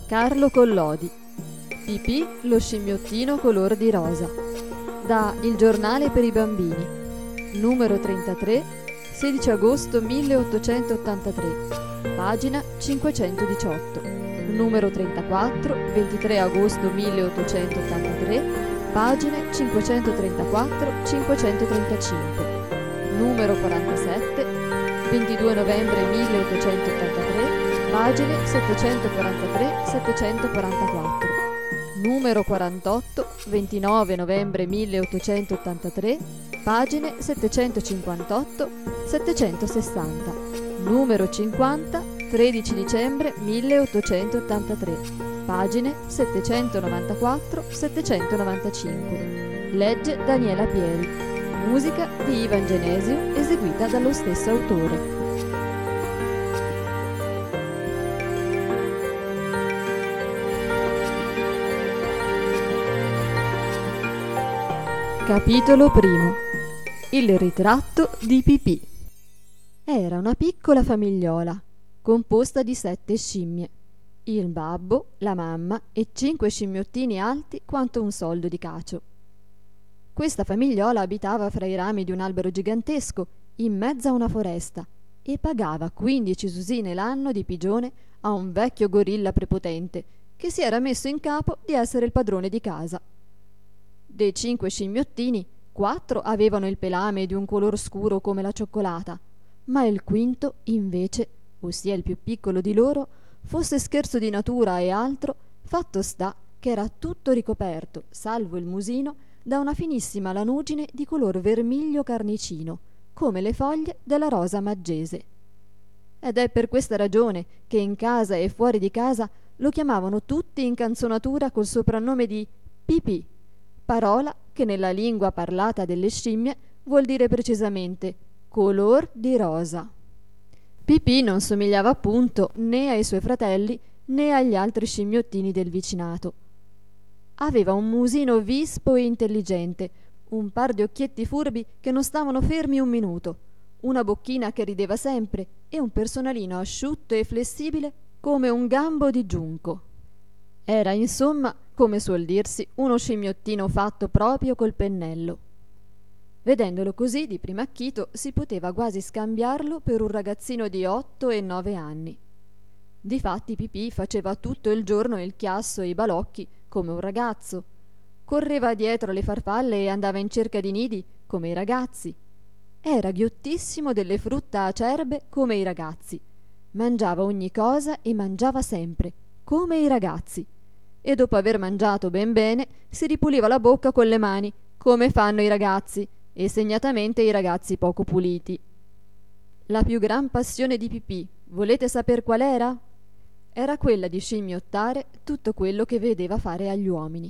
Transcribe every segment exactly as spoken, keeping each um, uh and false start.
Carlo Collodi. Pipì, lo scimmiottino color di rosa. Da Il giornale per i bambini, numero trentatré, sedici agosto milleottocentottantatré, pagina cinquecentodiciotto. Numero trentaquattro, ventitré agosto milleottocentottantatré, pagine cinquecentotrentaquattro cinquecentotrentacinque. Numero quarantasette, ventidue novembre milleottocentottantatré, pagine settecentoquarantatré settecentoquarantaquattro. Numero quarantotto, ventinove novembre milleottocentottantatré, pagine settecentocinquantotto settecentosessanta. Numero cinquanta, tredici dicembre milleottocentottantatré, pagine settecentonovantaquattro settecentonovantacinque. Legge Daniela Pieri. Musica di Ivan Genesio, eseguita dallo stesso autore. Capitolo primo. Il ritratto di Pipì. Era una piccola famigliola, composta di sette scimmie, il babbo, la mamma e cinque scimmiottini alti quanto un soldo di cacio. Questa famigliola abitava fra i rami di un albero gigantesco, in mezzo a una foresta, e pagava quindici susine l'anno di pigione a un vecchio gorilla prepotente, che si era messo in capo di essere il padrone di casa. Dei cinque scimmiottini, quattro avevano il pelame di un color scuro come la cioccolata, ma il quinto, invece, ossia il più piccolo di loro, fosse scherzo di natura e altro, fatto sta che era tutto ricoperto, salvo il musino, da una finissima lanugine di color vermiglio carnicino, come le foglie della rosa maggese. Ed è per questa ragione che in casa e fuori di casa lo chiamavano tutti in canzonatura col soprannome di Pipì, parola che nella lingua parlata delle scimmie vuol dire precisamente color di rosa. Pipì non somigliava appunto né ai suoi fratelli né agli altri scimmiottini del vicinato. Aveva un musino vispo e intelligente, un par di occhietti furbi che non stavano fermi un minuto, una bocchina che rideva sempre e un personalino asciutto e flessibile come un gambo di giunco. Era, insomma, come suol dirsi, uno scimmiottino fatto proprio col pennello. Vedendolo così di primo acchito si poteva quasi scambiarlo per un ragazzino di otto e nove anni. Difatti Pipì faceva tutto il giorno il chiasso e i balocchi come un ragazzo, correva dietro le farfalle e andava in cerca di nidi come i ragazzi, era ghiottissimo delle frutta acerbe come i ragazzi, mangiava ogni cosa e mangiava sempre come i ragazzi, e dopo aver mangiato ben bene si ripuliva la bocca con le mani come fanno i ragazzi, e segnatamente i ragazzi poco puliti. La più gran passione di Pipì, volete saper qual era? Era quella di scimmiottare tutto quello che vedeva fare agli uomini.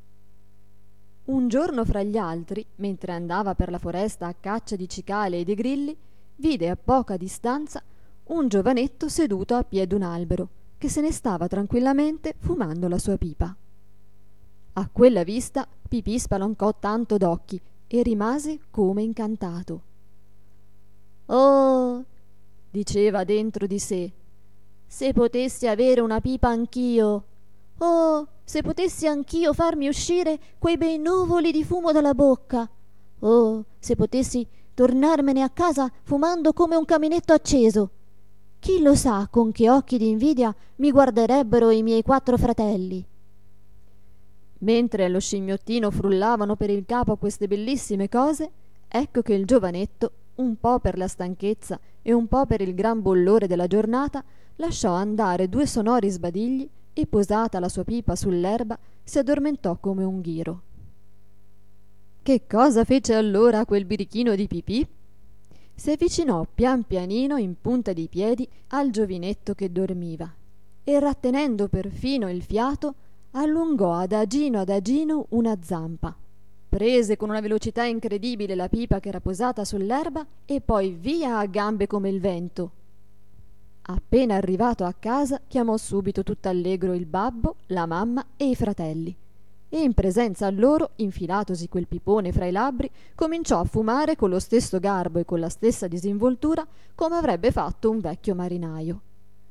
Un giorno fra gli altri, mentre andava per la foresta a caccia di cicale e di grilli, vide a poca distanza un giovanetto seduto a piè d'un albero, che se ne stava tranquillamente fumando la sua pipa. A quella vista Pipì spalancò tanto d'occhi e rimase come incantato. «Oh!» diceva dentro di sé, «se potessi avere una pipa anch'io! Oh, se potessi anch'io farmi uscire quei bei nuvoli di fumo dalla bocca! Oh, se potessi tornarmene a casa fumando come un caminetto acceso! Chi lo sa con che occhi d'invidia mi guarderebbero i miei quattro fratelli!» Mentre allo scimmiottino frullavano per il capo queste bellissime cose, ecco che il giovanetto, un po' per la stanchezza e un po' per il gran bollore della giornata, lasciò andare due sonori sbadigli e, posata la sua pipa sull'erba, si addormentò come un ghiro. Che cosa fece allora quel birichino di Pipì? Si avvicinò pian pianino in punta di piedi al giovinetto che dormiva e, rattenendo perfino il fiato, allungò adagino adagino una zampa, prese con una velocità incredibile la pipa che era posata sull'erba e poi via a gambe come il vento. Appena arrivato a casa chiamò subito tutt'allegro il babbo, la mamma e i fratelli, e in presenza loro, infilatosi quel pipone fra i labbri, cominciò a fumare con lo stesso garbo e con la stessa disinvoltura come avrebbe fatto un vecchio marinaio.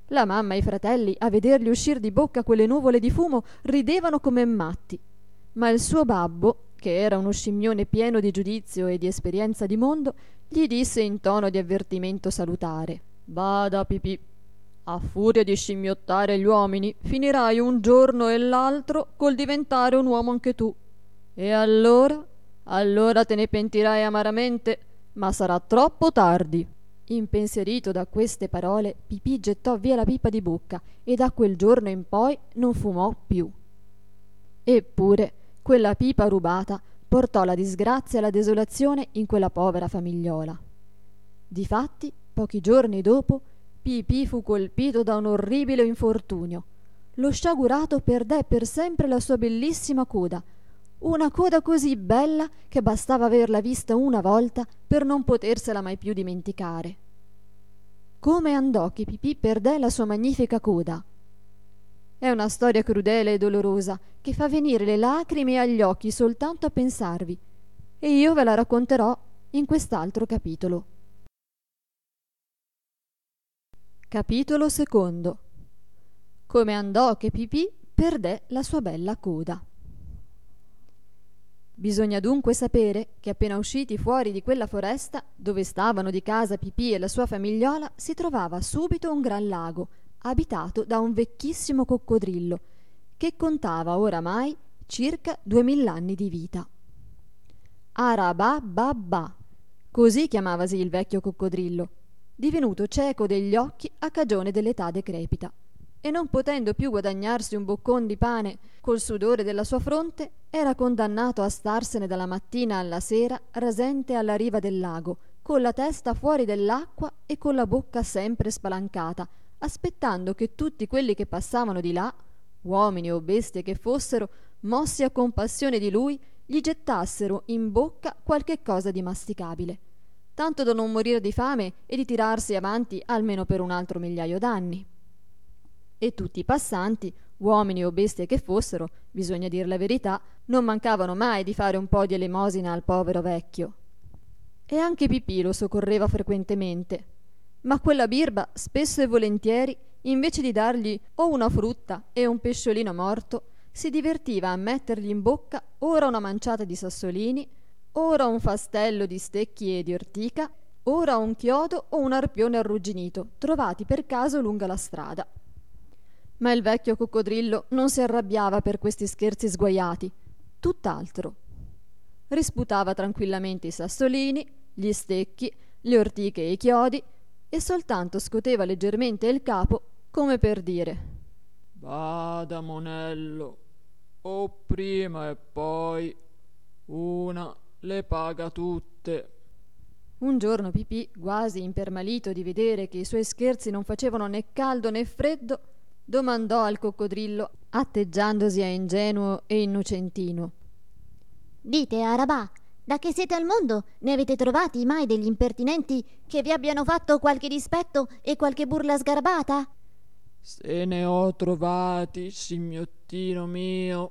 La mamma e i fratelli, a vedergli uscir di bocca quelle nuvole di fumo, ridevano come matti. Ma il suo babbo, che era uno scimmione pieno di giudizio e di esperienza di mondo, gli disse in tono di avvertimento salutare: «Bada, Pipì, a furia di scimmiottare gli uomini, finirai un giorno e l'altro col diventare un uomo anche tu. E allora? Allora te ne pentirai amaramente, ma sarà troppo tardi». Impensierito da queste parole, Pipì gettò via la pipa di bocca e da quel giorno in poi non fumò più. Eppure quella pipa rubata portò la disgrazia e la desolazione in quella povera famigliola. Difatti, pochi giorni dopo, Pipì fu colpito da un orribile infortunio. Lo sciagurato perdé per sempre la sua bellissima coda, una coda così bella che bastava averla vista una volta per non potersela mai più dimenticare. Come andò che Pipì perdé la sua magnifica coda? È una storia crudele e dolorosa che fa venire le lacrime agli occhi soltanto a pensarvi, e io ve la racconterò in quest'altro capitolo. Capitolo secondo. Come andò che Pipì perdé la sua bella coda. Bisogna dunque sapere che appena usciti fuori di quella foresta, dove stavano di casa Pipì e la sua famigliola, si trovava subito un gran lago, abitato da un vecchissimo coccodrillo, che contava oramai circa duemil'anni di vita. Arabà-bà-bà, così chiamavasi il vecchio coccodrillo, divenuto cieco degli occhi a cagione dell'età decrepita, e non potendo più guadagnarsi un boccon di pane col sudore della sua fronte, era condannato a starsene dalla mattina alla sera rasente alla riva del lago, con la testa fuori dell'acqua e con la bocca sempre spalancata, aspettando che tutti quelli che passavano di là, uomini o bestie che fossero, mossi a compassione di lui, gli gettassero in bocca qualche cosa di masticabile, tanto da non morire di fame e di tirarsi avanti almeno per un altro migliaio d'anni. E tutti i passanti, uomini o bestie che fossero, bisogna dir la verità, non mancavano mai di fare un po' di elemosina al povero vecchio. E anche Pipì lo soccorreva frequentemente, ma quella birba spesso e volentieri, invece di dargli o una frutta e un pesciolino morto, si divertiva a mettergli in bocca ora una manciata di sassolini, ora un fastello di stecchi e di ortica, ora un chiodo o un arpione arrugginito, trovati per caso lungo la strada. Ma il vecchio coccodrillo non si arrabbiava per questi scherzi sguaiati, tutt'altro. Risputava tranquillamente i sassolini, gli stecchi, le ortiche e i chiodi, e soltanto scoteva leggermente il capo come per dire: «Bada, monello, o prima e poi una le paga tutte». Un giorno Pipì, quasi impermalito di vedere che i suoi scherzi non facevano né caldo né freddo, domandò al coccodrillo, atteggiandosi a ingenuo e innocentino: «Dite, Arabà, da che siete al mondo ne avete trovati mai degli impertinenti che vi abbiano fatto qualche dispetto e qualche burla sgarbata?» «Se ne ho trovati, scimmiottino mio.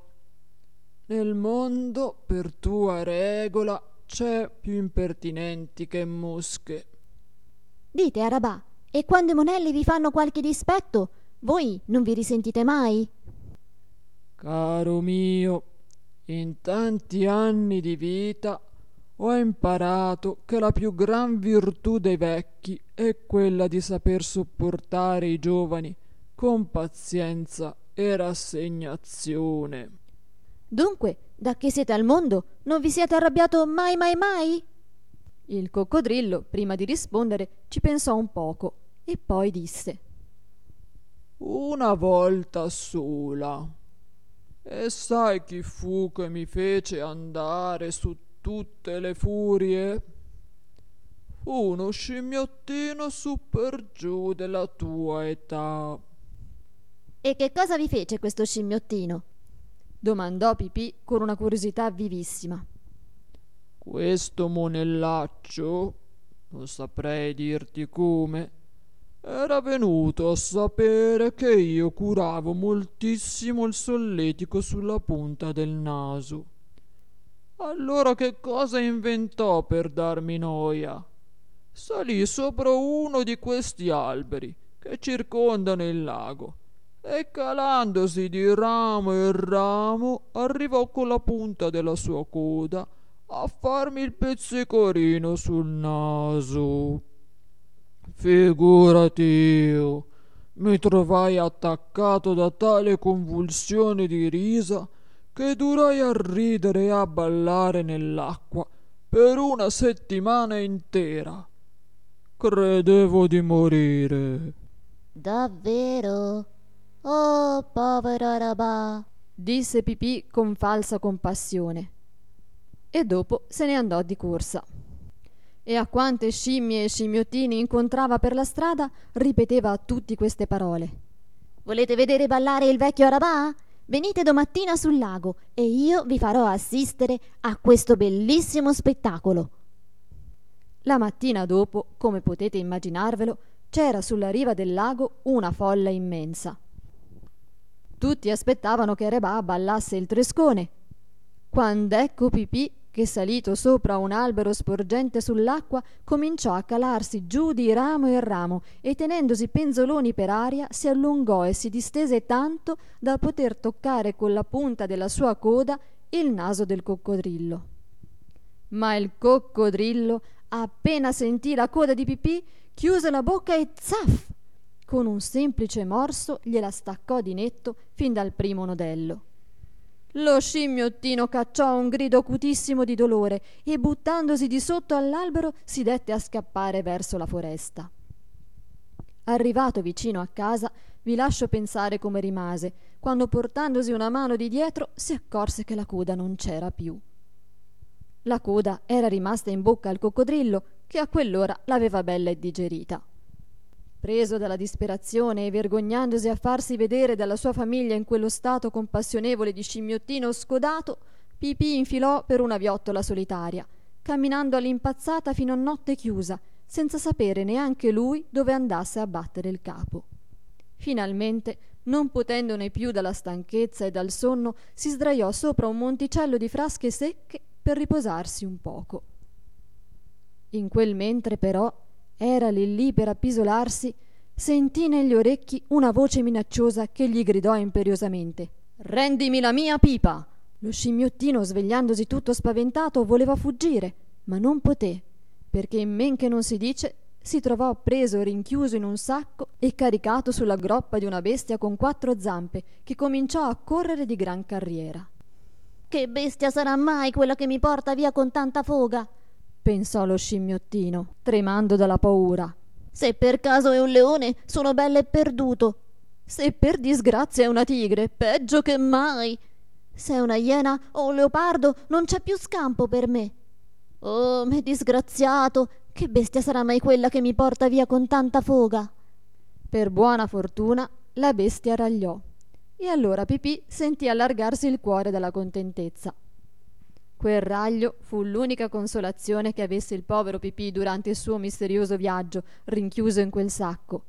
Nel mondo, per tua regola, c'è più impertinenti che mosche». «Dite, Arabà, e quando i monelli vi fanno qualche dispetto, voi non vi risentite mai?» «Caro mio, in tanti anni di vita ho imparato che la più gran virtù dei vecchi è quella di saper sopportare i giovani con pazienza e rassegnazione». «Dunque, da che siete al mondo, non vi siete arrabbiato mai mai mai?» Il coccodrillo, prima di rispondere, ci pensò un poco e poi disse: «Una volta sola. E sai chi fu che mi fece andare su tutte le furie? Fu uno scimmiottino su per giù della tua età». «E che cosa vi fece questo scimmiottino?» domandò Pipì con una curiosità vivissima. «Questo monellaccio, non saprei dirti come, era venuto a sapere che io curavo moltissimo il solletico sulla punta del naso. Allora che cosa inventò per darmi noia? Salì sopra uno di questi alberi, che circondano il lago, e calandosi di ramo in ramo arrivò con la punta della sua coda a farmi il pizzicorino sul naso. Figurati io, mi trovai attaccato da tale convulsione di risa che durai a ridere e a ballare nell'acqua per una settimana intera. Credevo di morire. Davvero? Oh, povero Arabà, disse Pipì con falsa compassione. E dopo se ne andò di corsa. E a quante scimmie e scimmiottini incontrava per la strada ripeteva a tutti queste parole. volete vedere ballare il vecchio Arabà? Venite domattina sul lago e io vi farò assistere a questo bellissimo spettacolo. La mattina dopo, come potete immaginarvelo, c'era sulla riva del lago una folla immensa. Tutti aspettavano che Arabà ballasse il trescone, quando ecco Pipì che, salito sopra un albero sporgente sull'acqua, cominciò a calarsi giù di ramo in ramo e, tenendosi penzoloni per aria, si allungò e si distese tanto da poter toccare con la punta della sua coda il naso del coccodrillo. Ma il coccodrillo, appena sentì la coda di Pipì, chiuse la bocca e zaff! Con un semplice morso gliela staccò di netto fin dal primo nodello. Lo scimmiottino cacciò un grido acutissimo di dolore e, buttandosi di sotto all'albero, si dette a scappare verso la foresta. Arrivato vicino a casa, vi lascio pensare come rimase, quando, portandosi una mano di dietro, si accorse che la coda non c'era più. La coda era rimasta in bocca al coccodrillo, che a quell'ora l'aveva bella e digerita. Preso dalla disperazione e vergognandosi a farsi vedere dalla sua famiglia in quello stato compassionevole di scimmiottino scodato, Pipì infilò per una viottola solitaria, camminando all'impazzata fino a notte chiusa, senza sapere neanche lui dove andasse a battere il capo. Finalmente, non potendone più dalla stanchezza e dal sonno, si sdraiò sopra un monticello di frasche secche per riposarsi un poco. In quel mentre, però, era lì lì per appisolarsi, sentì negli orecchi una voce minacciosa che gli gridò imperiosamente: «Rendimi la mia pipa!» Lo scimmiottino, svegliandosi tutto spaventato, voleva fuggire, ma non poté, perché in men che non si dice si trovò preso e rinchiuso in un sacco e caricato sulla groppa di una bestia con quattro zampe, che cominciò a correre di gran carriera. Che bestia sarà mai quella che mi porta via con tanta foga? Pensò lo scimmiottino, tremando dalla paura. Se per caso è un leone, sono belle perduto. Se per disgrazia è una tigre, peggio che mai. Se è una iena o un leopardo, non c'è più scampo per me. Oh, me disgraziato, che bestia sarà mai quella che mi porta via con tanta foga? Per buona fortuna la bestia ragliò, e allora Pipì sentì allargarsi il cuore dalla contentezza. Quel raglio fu l'unica consolazione che avesse il povero Pipì durante il suo misterioso viaggio, rinchiuso in quel sacco.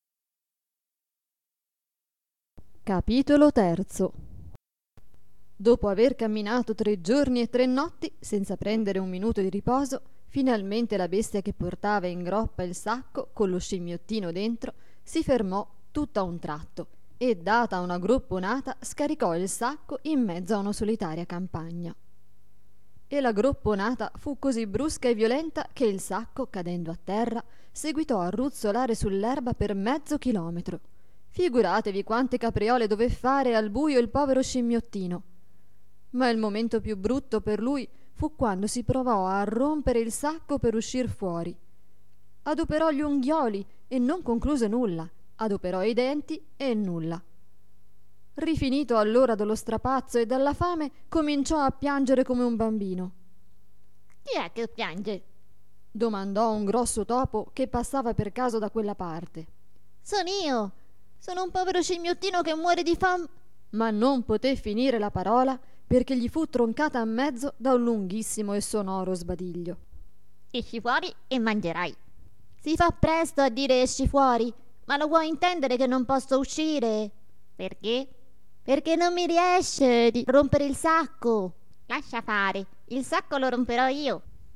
Capitolo terzo. Dopo aver camminato tre giorni e tre notti, senza prendere un minuto di riposo, finalmente la bestia che portava in groppa il sacco, con lo scimmiottino dentro, si fermò tutto a un tratto e, data una gropponata, scaricò il sacco in mezzo a una solitaria campagna. E la gropponata fu così brusca e violenta che il sacco, cadendo a terra, seguitò a ruzzolare sull'erba per mezzo chilometro. Figuratevi quante capriole dové fare al buio il povero scimmiottino. Ma il momento più brutto per lui fu quando si provò a rompere il sacco per uscir fuori. Adoperò gli unghioli e non concluse nulla, adoperò i denti e nulla. Rifinito allora dallo strapazzo e dalla fame, cominciò a piangere come un bambino. Chi è che piange? Domandò un grosso topo che passava per caso da quella parte. Sono io! Sono un povero scimmiottino che muore di fame. Ma non poté finire la parola perché gli fu troncata a mezzo da un lunghissimo e sonoro sbadiglio. Esci fuori e mangerai. Si fa presto a dire esci fuori, ma lo vuoi intendere che non posso uscire? Perché? Perché non mi riesce di rompere il sacco. Lascia fare, il sacco lo romperò io.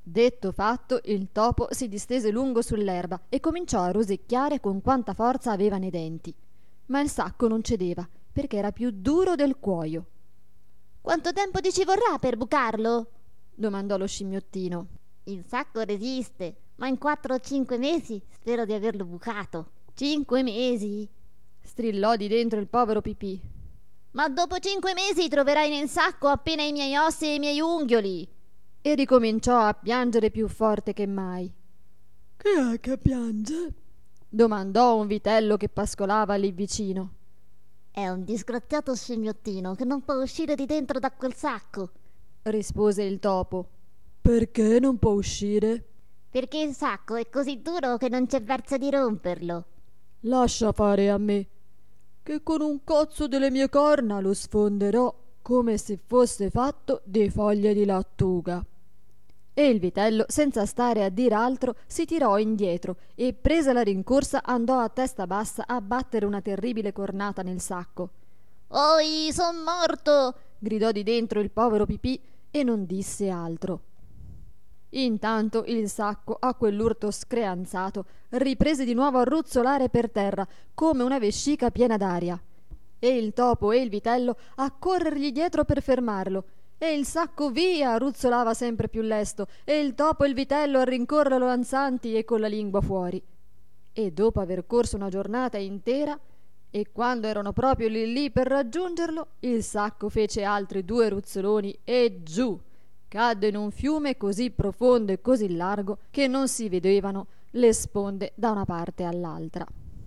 Detto fatto, il topo si distese lungo sull'erba e cominciò a rosicchiare con quanta forza aveva nei denti. Ma il sacco non cedeva, perché era più duro del cuoio. «Quanto tempo ti ci vorrà per bucarlo?» domandò lo scimmiottino. «Il sacco resiste, ma in quattro o cinque mesi spero di averlo bucato». «Cinque mesi?» strillò di dentro il povero Pipì. «Ma dopo cinque mesi troverai nel sacco appena i miei ossi e i miei unghioli». E ricominciò a piangere più forte che mai. «Chi è che piange?» domandò un vitello che pascolava lì vicino. «È un disgraziato scimmiottino che non può uscire di dentro da quel sacco», rispose il topo. «Perché non può uscire?» «Perché il sacco è così duro che non c'è verso di romperlo». «Lascia fare a me, che con un cozzo delle mie corna lo sfonderò come se fosse fatto di foglie di lattuga». E il vitello, senza stare a dir altro, si tirò indietro e, presa la rincorsa, andò a testa bassa a battere una terribile cornata nel sacco. «Oi, son morto!» gridò di dentro il povero Pipì e non disse altro. Intanto il sacco, a quell'urto screanzato, riprese di nuovo a ruzzolare per terra come una vescica piena d'aria. E il topo e il vitello a corrergli dietro per fermarlo. E il sacco via ruzzolava sempre più lesto, e il topo e il vitello a rincorrerlo ansanti e con la lingua fuori. E dopo aver corso una giornata intera, e quando erano proprio lì lì per raggiungerlo, il sacco fece altri due ruzzoloni e giù cadde in un fiume così profondo e così largo che non si vedevano le sponde da una parte all'altra.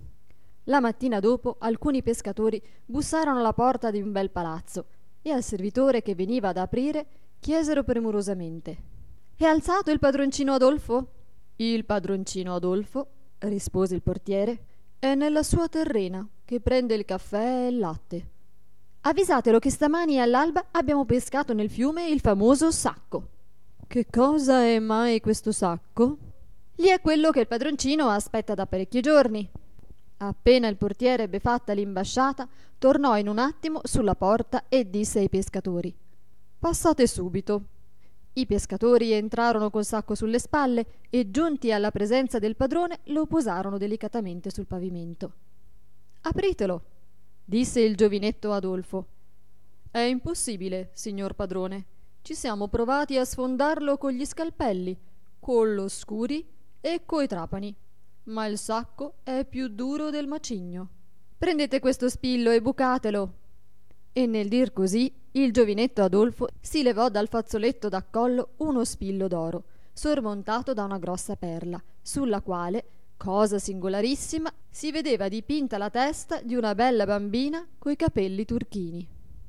La mattina dopo alcuni pescatori bussarono alla porta di un bel palazzo e al servitore che veniva ad aprire chiesero premurosamente: «È alzato il padroncino Adolfo?» «Il padroncino Adolfo», rispose il portiere, «è nella sua terrena che prende il caffè e il latte». «Avvisatelo che stamani all'alba abbiamo pescato nel fiume il famoso sacco». «Che cosa è mai questo sacco?» «Lì è quello che il padroncino aspetta da parecchi giorni». Appena il portiere ebbe fatta l'imbasciata, tornò in un attimo sulla porta e disse ai pescatori: «Passate subito». I pescatori entrarono col sacco sulle spalle e, giunti alla presenza del padrone, lo posarono delicatamente sul pavimento. «Apritelo», disse il giovinetto Adolfo. «È impossibile, signor padrone. Ci siamo provati a sfondarlo con gli scalpelli, con lo scuri e coi trapani, ma il sacco è più duro del macigno. Prendete questo spillo e bucatelo». E nel dir così il giovinetto Adolfo si levò dal fazzoletto da collo uno spillo d'oro, sormontato da una grossa perla, sulla quale, cosa singolarissima, si vedeva dipinta la testa di una bella bambina coi capelli turchini.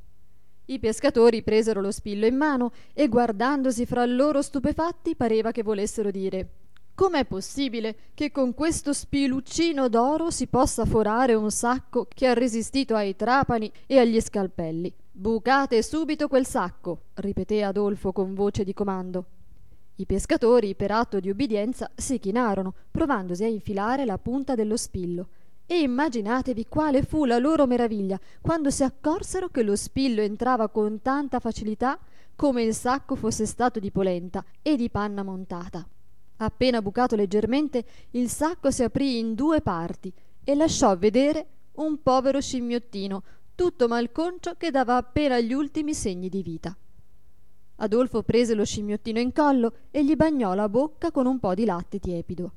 I pescatori presero lo spillo in mano e, guardandosi fra loro stupefatti, pareva che volessero dire: «Com'è possibile che con questo spiluccino d'oro si possa forare un sacco che ha resistito ai trapani e agli scalpelli?» «Bucate subito quel sacco», ripeté Adolfo con voce di comando. I pescatori, per atto di ubbidienza, si chinarono, provandosi a infilare la punta dello spillo. E immaginatevi quale fu la loro meraviglia quando si accorsero che lo spillo entrava con tanta facilità come il sacco fosse stato di polenta e di panna montata. Appena bucato leggermente, il sacco si aprì in due parti e lasciò vedere un povero scimmiottino tutto malconcio che dava appena gli ultimi segni di vita. Adolfo prese lo scimmiottino in collo e gli bagnò la bocca con un po' di latte tiepido.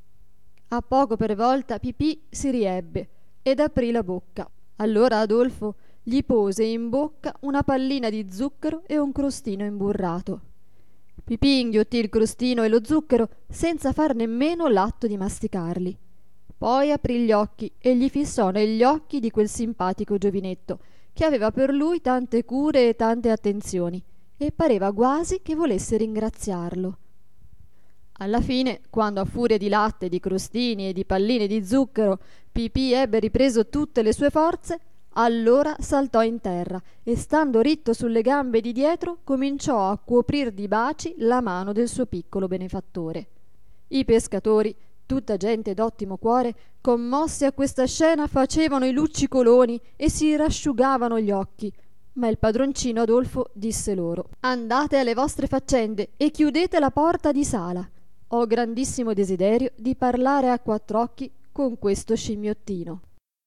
A poco per volta Pipì si riebbe ed aprì la bocca. Allora Adolfo gli pose in bocca una pallina di zucchero e un crostino imburrato. Pipì inghiottì il crostino e lo zucchero senza far nemmeno l'atto di masticarli. Poi aprì gli occhi e gli fissò negli occhi di quel simpatico giovinetto che aveva per lui tante cure e tante attenzioni, e pareva quasi che volesse ringraziarlo. Alla fine, quando a furia di latte, di crostini e di palline di zucchero Pipì ebbe ripreso tutte le sue forze, allora saltò in terra e, stando ritto sulle gambe di dietro, cominciò a coprir di baci la mano del suo piccolo benefattore. I pescatori, tutta gente d'ottimo cuore, commossi a questa scena, facevano i luccicoloni e si rasciugavano gli occhi, Ma il padroncino Adolfo disse loro: «Andate alle vostre faccende e chiudete la porta di sala. Ho grandissimo desiderio di parlare a quattro occhi con questo scimmiottino».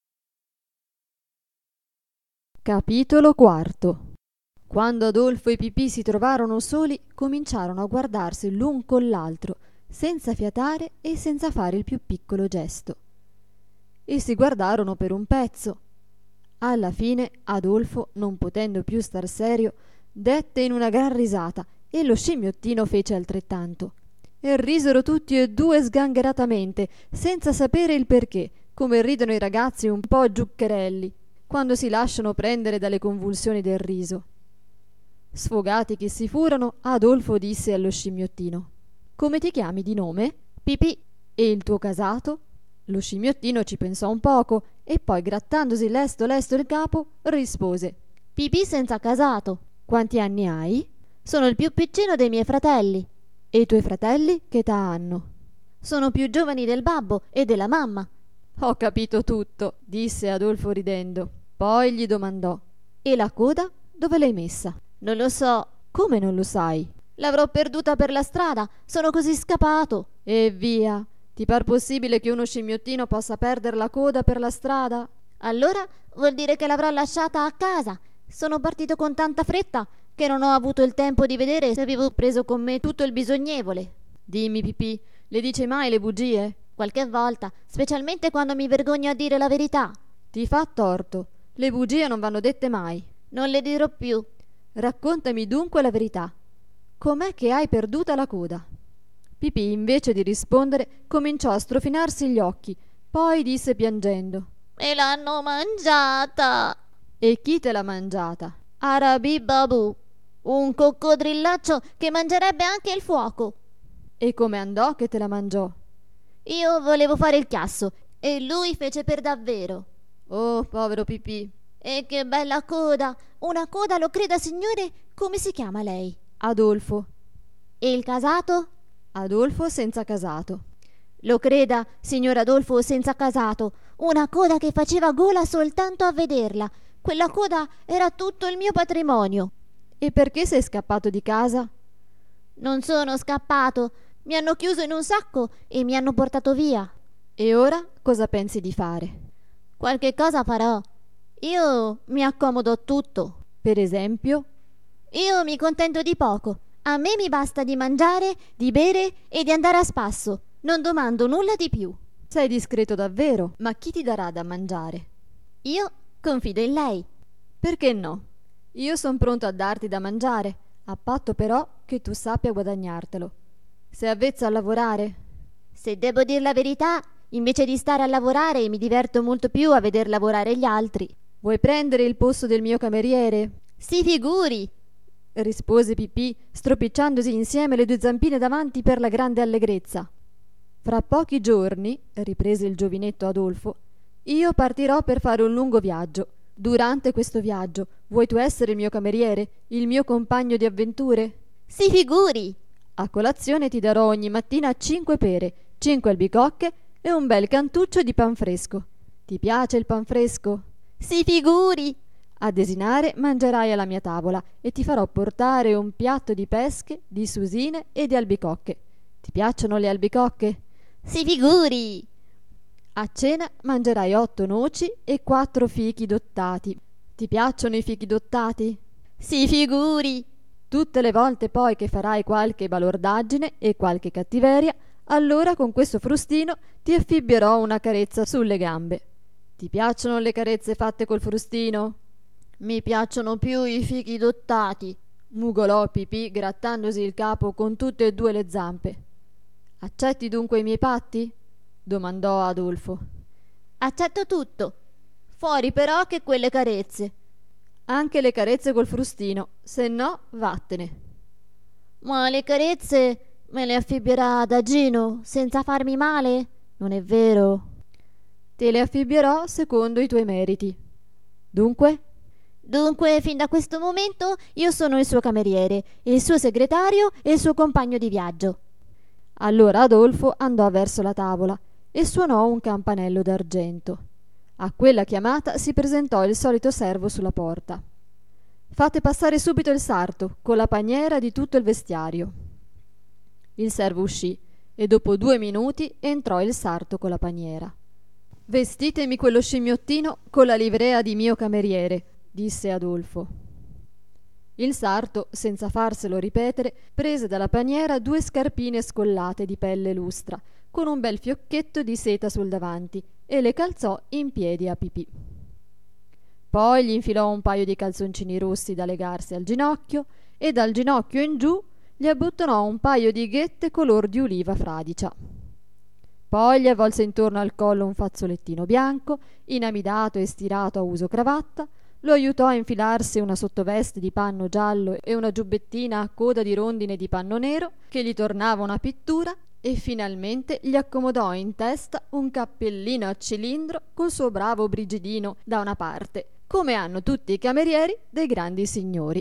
Capitolo quarto. Quando Adolfo e Pipì si trovarono soli, cominciarono a guardarsi l'un con l'altro, senza fiatare e senza fare il più piccolo gesto. E si guardarono per un pezzo. Alla fine Adolfo, non potendo più star serio, dette in una gran risata e lo scimmiottino fece altrettanto. E risero tutti e due sgangheratamente, senza sapere il perché, come ridono i ragazzi un po' giuccherelli, quando si lasciano prendere dalle convulsioni del riso. Sfogati che si furono, Adolfo disse allo scimmiottino: «Come ti chiami di nome?» «Pipì». «E il tuo casato?» Lo scimmiottino ci pensò un poco e poi, grattandosi lesto lesto il capo, rispose: Pipì senza casato. «Quanti anni hai?» Sono il più piccino dei miei fratelli. «E i tuoi fratelli che età hanno?» Sono più giovani del babbo e della mamma». «Ho capito tutto», disse Adolfo ridendo. Poi gli domandò: «E la coda dove l'hai messa?» «Non lo so». «Come non lo sai?» «L'avrò perduta per la strada, sono così scappato». «E via! Ti par possibile che uno scimmiottino possa perdere la coda per la strada?» «Allora vuol dire che l'avrò lasciata a casa. Sono partito con tanta fretta che non ho avuto il tempo di vedere se avevo preso con me tutto il bisognevole». «Dimmi, Pipì, le dici mai le bugie?» «Qualche volta, specialmente quando mi vergogno a dire la verità». «Ti fa torto. Le bugie non vanno dette mai». «Non le dirò più». «Raccontami dunque la verità. Com'è che hai perduta la coda?» Pipì, invece di rispondere, cominciò a strofinarsi gli occhi, poi disse piangendo: «Me l'hanno mangiata». «E chi te l'ha mangiata?» «Arabi Babu, un coccodrillaccio che mangerebbe anche il fuoco». «E come andò che te la mangiò?» «Io volevo fare il chiasso e lui fece per davvero». «Oh, povero Pipì». «E che bella coda! Una coda, lo creda, signore. Come si chiama lei?» «Adolfo». «E il casato?» «Adolfo senza casato». «Lo creda, signor Adolfo senza casato, una coda che faceva gola soltanto a vederla. Quella coda era tutto il mio patrimonio». «E perché sei scappato di casa?» «Non sono scappato. Mi hanno chiuso in un sacco e mi hanno portato via». «E ora cosa pensi di fare?» «Qualche cosa farò. Io mi accomodo a tutto». «Per esempio?» «Io mi contento di poco. A me mi basta di mangiare, di bere e di andare a spasso. Non domando nulla di più». «Sei discreto davvero. Ma chi ti darà da mangiare?» «Io confido in lei». «Perché no? Io son pronto a darti da mangiare, a patto però che tu sappia guadagnartelo. Sei avvezzo a lavorare?» «Se devo dir la verità, invece di stare a lavorare mi diverto molto più a veder lavorare gli altri». «Vuoi prendere il posto del mio cameriere?» «Si figuri», rispose Pipì, stropicciandosi insieme le due zampine davanti per la grande allegrezza. «Fra pochi giorni», riprese il giovinetto Adolfo, «io partirò per fare un lungo viaggio. Durante questo viaggio vuoi tu essere il mio cameriere, il mio compagno di avventure?» «Si figuri». «A colazione ti darò ogni mattina cinque pere, cinque albicocche e un bel cantuccio di pan fresco. Ti piace il pan fresco?» «Si figuri». «A desinare mangerai alla mia tavola e ti farò portare un piatto di pesche, di susine e di albicocche. Ti piacciono le albicocche?» «Si figuri». «A cena mangerai otto noci e quattro fichi dottati. Ti piacciono i fichi dottati?» «Si figuri». «Tutte le volte poi che farai qualche balordaggine e qualche cattiveria, allora con questo frustino ti affibbierò una carezza sulle gambe. Ti piacciono le carezze fatte col frustino?» «Mi piacciono più i fichi dottati», mugolò Pipì grattandosi il capo con tutte e due le zampe. «Accetti dunque i miei patti?» domandò Adolfo. «Accetto tutto, fuori però che quelle carezze». «Anche le carezze col frustino, se no vattene». «Ma le carezze me le affibbierà Adagino senza farmi male? Non è vero?» «Te le affibbierò secondo i tuoi meriti. Dunque?» «Dunque, fin da questo momento io sono il suo cameriere, il suo segretario e il suo compagno di viaggio». Allora Adolfo andò verso la tavola e suonò un campanello d'argento. A quella chiamata si presentò il solito servo sulla porta. fate passare subito il sarto, con la paniera di tutto il vestiario». Il servo uscì e dopo due minuti entrò il sarto con la paniera. «Vestitemi quello scimmiottino con la livrea di mio cameriere», disse Adolfo. Il sarto, senza farselo ripetere, prese dalla paniera due scarpine scollate di pelle lustra, con un bel fiocchetto di seta sul davanti, e le calzò in piedi a Pipì. Poi gli infilò un paio di calzoncini rossi da legarsi al ginocchio e dal ginocchio in giù gli abbottonò un paio di ghette color di uliva fradicia. Poi gli avvolse intorno al collo un fazzolettino bianco, inamidato e stirato a uso cravatta, lo aiutò a infilarsi una sottoveste di panno giallo e una giubbettina a coda di rondine di panno nero che gli tornava una pittura, e finalmente gli accomodò in testa un cappellino a cilindro col suo bravo brigidino da una parte, come hanno tutti i camerieri dei grandi signori.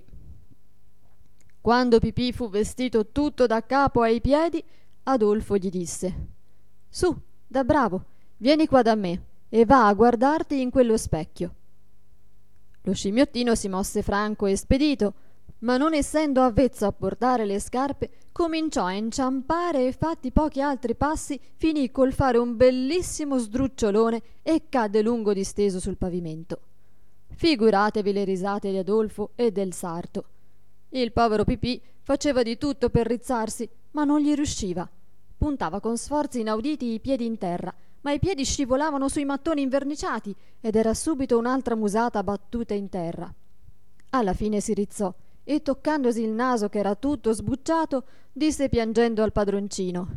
Quando Pipì fu vestito tutto da capo ai piedi, Adolfo gli disse: «Su, da bravo, vieni qua da me e va a guardarti in quello specchio». Lo scimmiottino si mosse franco e spedito, ma non essendo avvezzo a portare le scarpe, cominciò a inciampare e fatti pochi altri passi finì col fare un bellissimo sdrucciolone e cadde lungo disteso sul pavimento. Figuratevi le risate di Adolfo e del sarto. Il povero Pipì faceva di tutto per rizzarsi, ma non gli riusciva. Puntava con sforzi inauditi i piedi in terra, ma i piedi scivolavano sui mattoni inverniciati ed era subito un'altra musata battuta in terra. Alla fine si rizzò e, toccandosi il naso che era tutto sbucciato, disse piangendo al padroncino: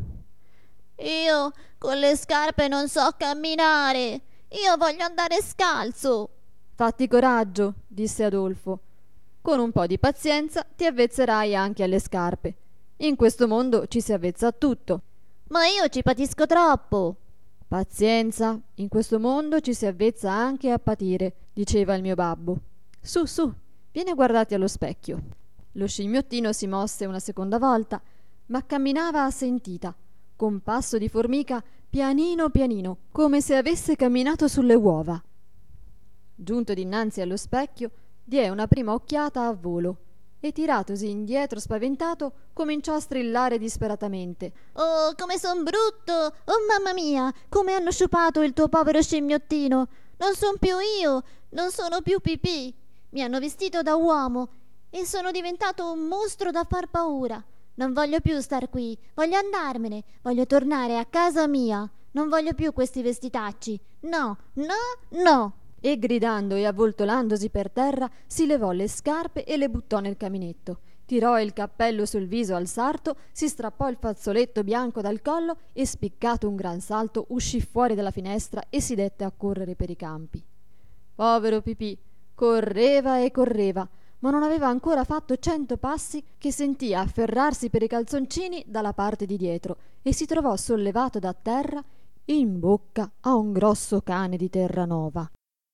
«Io con le scarpe non so camminare, io voglio andare scalzo». «Fatti coraggio», disse Adolfo. «Con un po' di pazienza ti avvezzerai anche alle scarpe. In questo mondo ci si avvezza a tutto». «Ma io ci patisco troppo». «Pazienza, in questo mondo ci si avvezza anche a patire», diceva il mio babbo. «Su, su, vieni a guardarti allo specchio». Lo scimmiottino si mosse una seconda volta, ma camminava a sentita, con passo di formica, pianino pianino, come se avesse camminato sulle uova. Giunto dinanzi allo specchio, diè una prima occhiata a volo e, tiratosi indietro spaventato, cominciò a strillare disperatamente: «Oh, come son brutto! Oh, mamma mia, come hanno sciupato il tuo povero scimmiottino! Non son più io, non sono più Pipì! Mi hanno vestito da uomo e sono diventato un mostro da far paura! Non voglio più star qui, voglio andarmene, voglio tornare a casa mia! Non voglio più questi vestitacci! No, no, no!» E gridando e avvoltolandosi per terra si levò le scarpe e le buttò nel caminetto, tirò il cappello sul viso al sarto, si strappò il fazzoletto bianco dal collo e, spiccato un gran salto, uscì fuori dalla finestra e si dette a correre per i campi. Povero Pipì correva e correva, ma non aveva ancora fatto cento passi che sentì afferrarsi per i calzoncini dalla parte di dietro e si trovò sollevato da terra in bocca a un grosso cane di Terranova.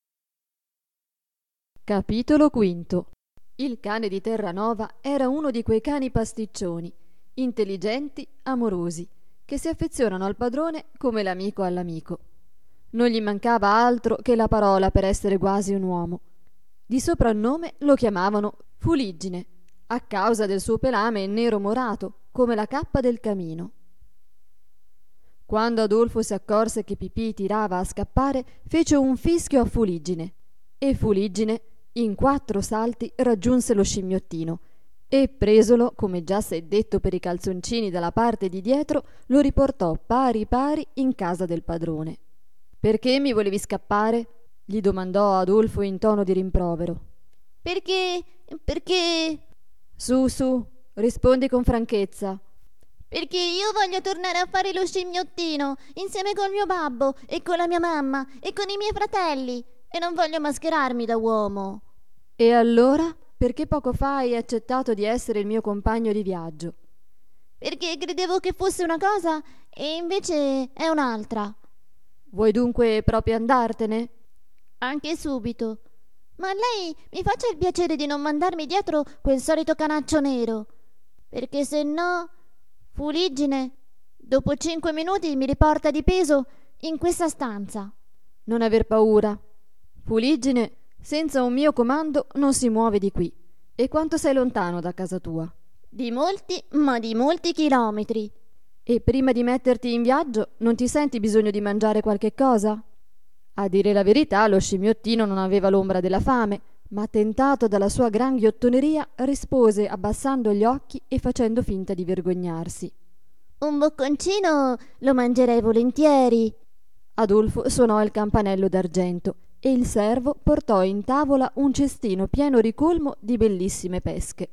Capitolo quinto. Il cane di Terranova era uno di quei cani pasticcioni, intelligenti, amorosi, che si affezionano al padrone come l'amico all'amico. Non gli mancava altro che la parola per essere quasi un uomo. Di soprannome lo chiamavano Fuliggine, a causa del suo pelame nero morato, come la cappa del camino. Quando Adolfo si accorse che Pipì tirava a scappare, fece un fischio a Fuliggine, e Fuliggine in quattro salti raggiunse lo scimmiottino e, presolo, come già s'è detto, per i calzoncini dalla parte di dietro, lo riportò pari pari in casa del padrone. «Perché mi volevi scappare?» gli domandò Adolfo in tono di rimprovero. «Perché... perché...» «Su, su, rispondi con franchezza». «Perché io voglio tornare a fare lo scimmiottino insieme col mio babbo e con la mia mamma e con i miei fratelli e non voglio mascherarmi da uomo». «E allora, perché poco fa hai accettato di essere il mio compagno di viaggio?» «Perché credevo che fosse una cosa e invece è un'altra». «Vuoi dunque proprio andartene?» «Anche subito. Ma lei mi faccia il piacere di non mandarmi dietro quel solito canaccio nero, perché se no Fuliggine dopo cinque minuti mi riporta di peso in questa stanza». «Non aver paura. Fuliggine senza un mio comando non si muove di qui. E quanto sei lontano da casa tua? Di molti, ma di molti chilometri. E prima di metterti in viaggio non ti senti bisogno di mangiare qualche cosa? A dire la verità, lo scimmiottino non aveva l'ombra della fame, ma tentato dalla sua gran ghiottoneria rispose abbassando gli occhi e facendo finta di vergognarsi. Un bocconcino lo mangerei volentieri. Adolfo suonò il campanello d'argento e il servo portò in tavola un cestino pieno ricolmo di bellissime pesche.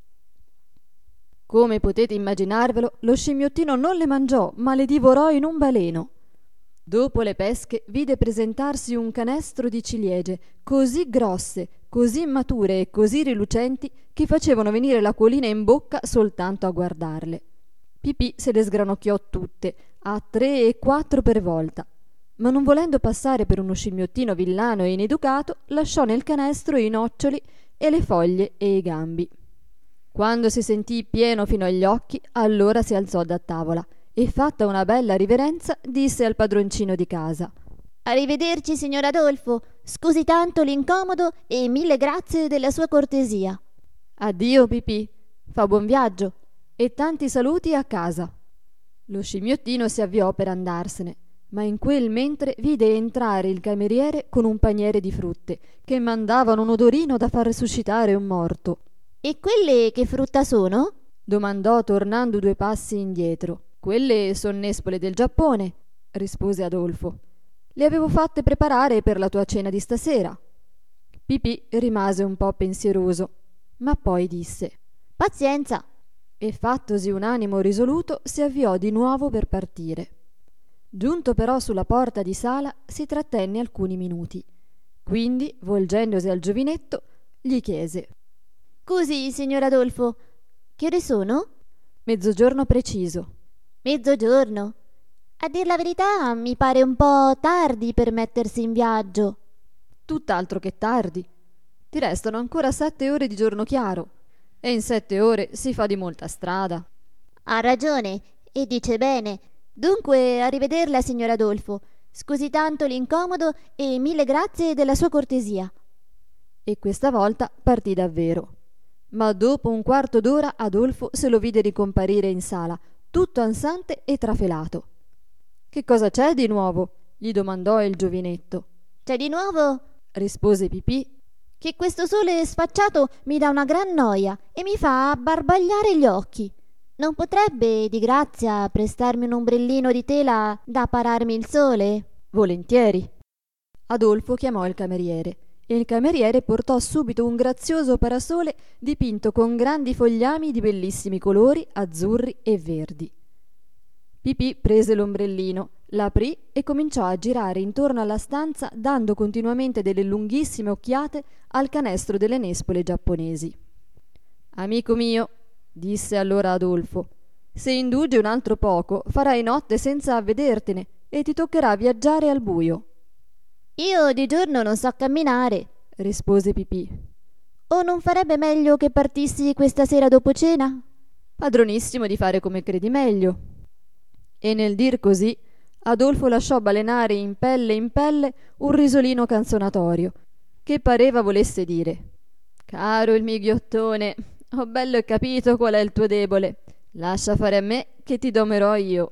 Come potete immaginarvelo, lo scimmiottino non le mangiò, ma le divorò in un baleno. Dopo le pesche vide presentarsi un canestro di ciliegie così grosse, così mature e così rilucenti che facevano venire l'acquolina in bocca soltanto a guardarle. Pipì se le sgranocchiò tutte, a tre e quattro per volta, ma non volendo passare per uno scimmiottino villano e ineducato, lasciò nel canestro i noccioli e le foglie e i gambi. Quando si sentì pieno fino agli occhi, allora si alzò da tavola e, fatta una bella riverenza, disse al padroncino di casa: Arrivederci, signor Adolfo. Scusi tanto l'incomodo e mille grazie della sua cortesia. Addio, Pipì. Fa buon viaggio e tanti saluti a casa. Lo scimmiottino si avviò per andarsene, ma in quel mentre vide entrare il cameriere con un paniere di frutte che mandavano un odorino da far resuscitare un morto. E quelle che frutta sono? Domandò tornando due passi indietro. Quelle son nespole del Giappone, rispose Adolfo. Le avevo fatte preparare per la tua cena di stasera. Pipì rimase un po' pensieroso, ma poi disse: Pazienza. E fattosi un animo risoluto si avviò di nuovo per partire. Giunto però sulla porta di sala si trattenne alcuni minuti. Quindi, volgendosi al giovinetto, gli chiese: Scusi, signor Adolfo, che ore sono? Mezzogiorno preciso. Mezzogiorno? A dir la verità mi pare un po' tardi per mettersi in viaggio. Tutt'altro che tardi. Ti restano ancora sette ore di giorno chiaro e in sette ore si fa di molta strada. Ha ragione e dice bene. Dunque, arrivederla, signor Adolfo. Scusi tanto l'incomodo e mille grazie della sua cortesia. E questa volta partì davvero. Ma dopo un quarto d'ora Adolfo se lo vide ricomparire in sala, tutto ansante e trafelato. «Che cosa c'è di nuovo?» gli domandò il giovinetto. «C'è di nuovo?» rispose Pipì. «Che questo sole sfacciato mi dà una gran noia e mi fa abbarbagliare gli occhi. Non potrebbe, di grazia, prestarmi un ombrellino di tela da pararmi il sole?» «Volentieri». Adolfo chiamò il cameriere e il cameriere portò subito un grazioso parasole dipinto con grandi fogliami di bellissimi colori azzurri e verdi. Pipì prese l'ombrellino, l'aprì e cominciò a girare intorno alla stanza dando continuamente delle lunghissime occhiate al canestro delle nespole giapponesi. «Amico mio», disse allora Adolfo, «se indugi un altro poco farai notte senza avvedertene e ti toccherà viaggiare al buio». «Io di giorno non so camminare», rispose Pipì. «O non farebbe meglio che partissi questa sera dopo cena?» «Padronissimo di fare come credi meglio». E nel dir così Adolfo lasciò balenare in pelle in pelle un risolino canzonatorio che pareva volesse dire: «Caro il mio ghiottone, ho bello e capito qual è il tuo debole, lascia fare a me che ti domerò io».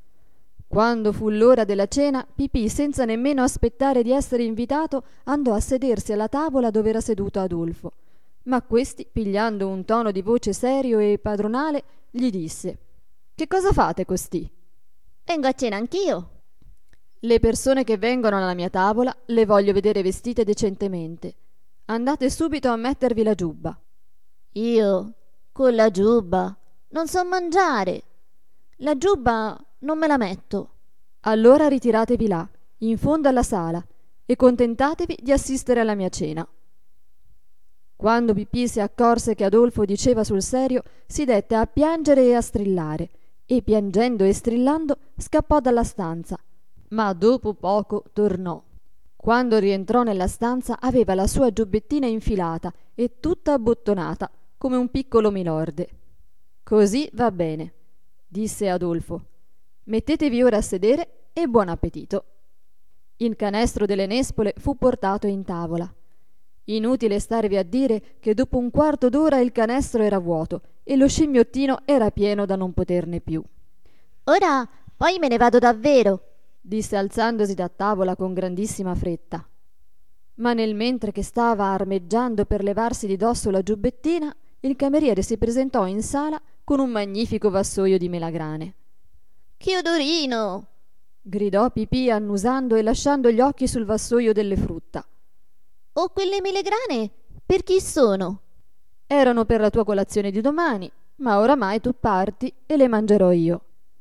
Quando fu l'ora della cena, Pipì, senza nemmeno aspettare di essere invitato, andò a sedersi alla tavola dove era seduto Adolfo. Ma questi, pigliando un tono di voce serio e padronale, gli disse: «Che cosa fate costì?» «Vengo a cena anch'io». «Le persone che vengono alla mia tavola le voglio vedere vestite decentemente. Andate subito a mettervi la giubba». «Io? Con la giubba? Non so mangiare. La giubba non me la metto». «Allora ritiratevi là, in fondo alla sala, e contentatevi di assistere alla mia cena». Quando Pipì si accorse che Adolfo diceva sul serio, si dette a piangere e a strillare, e piangendo e strillando scappò dalla stanza, ma dopo poco tornò. Quando rientrò nella stanza aveva la sua giubbettina infilata e tutta abbottonata come un piccolo milorde. «Così va bene», disse Adolfo. «Mettetevi ora a sedere e buon appetito». Il canestro delle nespole fu portato in tavola. Inutile starvi a dire che dopo un quarto d'ora il canestro era vuoto e lo scimmiottino era pieno da non poterne più. Ora poi me ne vado davvero, disse alzandosi da tavola con grandissima fretta. Ma nel mentre che stava armeggiando per levarsi di dosso la giubbettina, il cameriere si presentò in sala con un magnifico vassoio di melagrane. Che odorino! Gridò Pipì annusando e lasciando gli occhi sul vassoio delle frutta. Oh, quelle melegrane per chi sono? Erano per la tua colazione di domani, ma oramai tu parti e le mangerò io.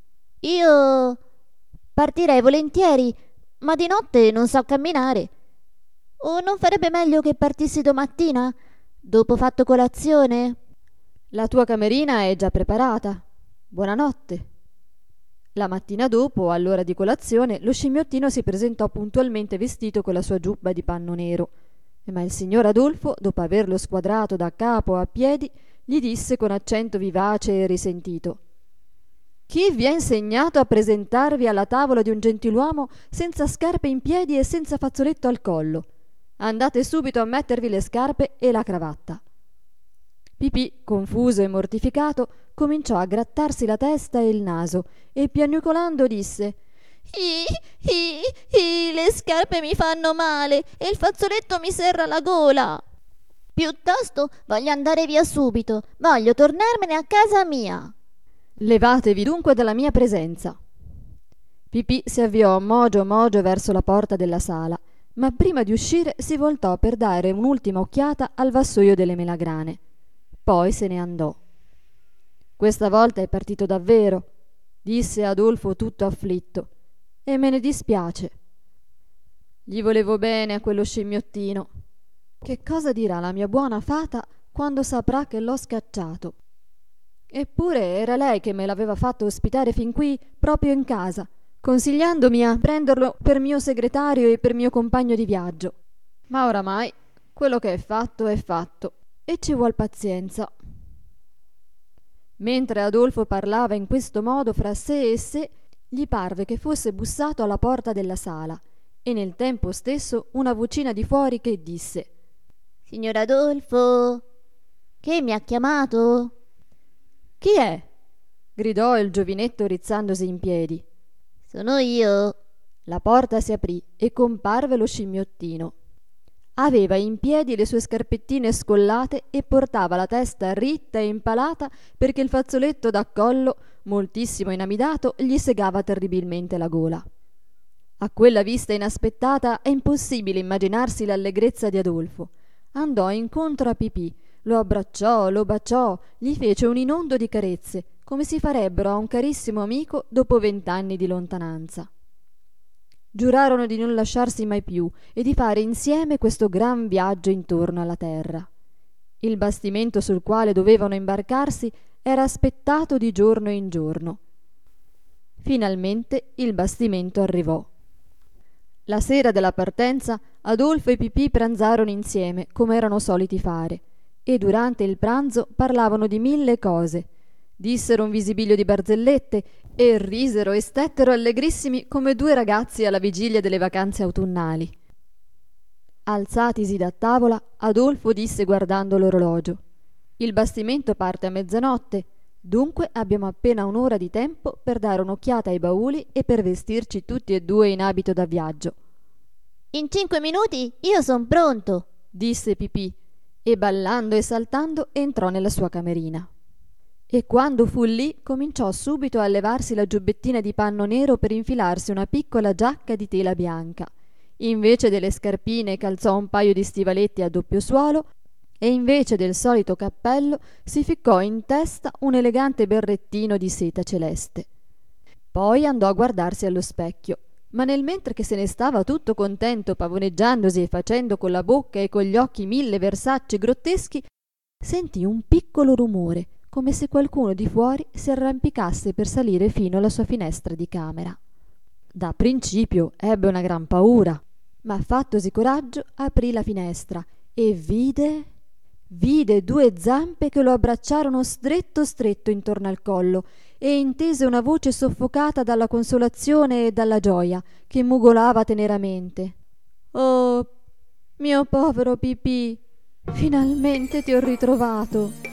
Io partirei volentieri, ma di notte non so camminare. O non farebbe meglio che partissi domattina, dopo fatto colazione? La tua camerina è già preparata. Buonanotte. La mattina dopo, all'ora di colazione, lo scimmiottino si presentò puntualmente vestito con la sua giubba di panno nero. Ma il signor Adolfo, dopo averlo squadrato da capo a piedi, gli disse con accento vivace e risentito: «Chi vi ha insegnato a presentarvi alla tavola di un gentiluomo senza scarpe in piedi e senza fazzoletto al collo? Andate subito a mettervi le scarpe e la cravatta». Pipì, confuso e mortificato, cominciò a grattarsi la testa e il naso e piagnucolando disse: I, i, i, le scarpe mi fanno male e il fazzoletto mi serra la gola. Piuttosto voglio andare via subito, voglio tornarmene a casa mia. Levatevi dunque dalla mia presenza. Pipì si avviò mogio mogio verso la porta della sala, ma prima di uscire si voltò per dare un'ultima occhiata al vassoio delle melagrane. Poi se ne andò. Questa volta è partito davvero, disse Adolfo tutto afflitto, e me ne dispiace. Gli volevo bene a quello scimmiottino. Che cosa dirà la mia buona fata quando saprà che l'ho scacciato? Eppure era lei che me l'aveva fatto ospitare fin qui, proprio in casa, consigliandomi a prenderlo per mio segretario e per mio compagno di viaggio. Ma oramai quello che è fatto è fatto e ci vuol pazienza. Mentre Adolfo parlava in questo modo fra sé e sé, gli parve che fosse bussato alla porta della sala e nel tempo stesso una vocina di fuori che disse: Signor Adolfo, che mi ha chiamato? Chi è? Gridò il giovinetto rizzandosi in piedi. Sono io. La porta si aprì e comparve lo scimmiottino. Aveva in piedi le sue scarpettine scollate e portava la testa ritta e impalata perché il fazzoletto da collo, moltissimo inamidato, gli segava terribilmente la gola. A quella vista inaspettata è impossibile immaginarsi l'allegrezza di Adolfo. Andò incontro a Pipì, lo abbracciò, lo baciò, gli fece un inondo di carezze, come si farebbero a un carissimo amico dopo vent'anni di lontananza. Giurarono di non lasciarsi mai più e di fare insieme questo gran viaggio intorno alla terra. Il bastimento sul quale dovevano imbarcarsi era aspettato di giorno in giorno. Finalmente il bastimento arrivò. La sera della partenza Adolfo e Pipì pranzarono insieme, come erano soliti fare, e durante il pranzo parlavano di mille cose. Dissero un visibilio di barzellette e risero e stettero allegrissimi come due ragazzi alla vigilia delle vacanze autunnali. Alzatisi da tavola, Adolfo disse guardando l'orologio: «Il bastimento parte a mezzanotte, dunque abbiamo appena un'ora di tempo per dare un'occhiata ai bauli e per vestirci tutti e due in abito da viaggio». «In cinque minuti io son pronto», disse Pipì, e ballando e saltando entrò nella sua camerina. E quando fu lì cominciò subito a levarsi la giubbettina di panno nero per infilarsi una piccola giacca di tela bianca. Invece delle scarpine calzò un paio di stivaletti a doppio suolo e invece del solito cappello si ficcò in testa un elegante berrettino di seta celeste. Poi andò a guardarsi allo specchio, ma nel mentre che se ne stava tutto contento pavoneggiandosi e facendo con la bocca e con gli occhi mille versacci grotteschi, sentì un piccolo rumore, come se qualcuno di fuori si arrampicasse per salire fino alla sua finestra di camera. Da principio ebbe una gran paura, ma fattosi coraggio aprì la finestra e vide vide due zampe che lo abbracciarono stretto stretto intorno al collo e intese una voce soffocata dalla consolazione e dalla gioia che mugolava teneramente: «Oh, Mio povero Pipì, finalmente ti ho ritrovato.